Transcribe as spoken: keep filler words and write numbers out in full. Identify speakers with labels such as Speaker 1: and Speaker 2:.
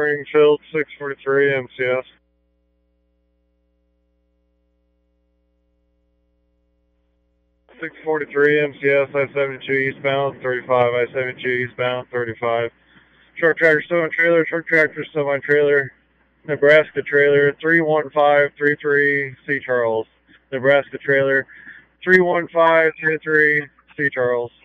Speaker 1: Springfield, six forty-three M C S. six forty-three M C S, I seventy-two eastbound, thirty-five, I seventy-two eastbound, thirty-five. Truck tractor still on trailer, truck tractor still on trailer. Nebraska trailer, three one five three three, C. Charles. Nebraska trailer, three one five three three, C. Charles.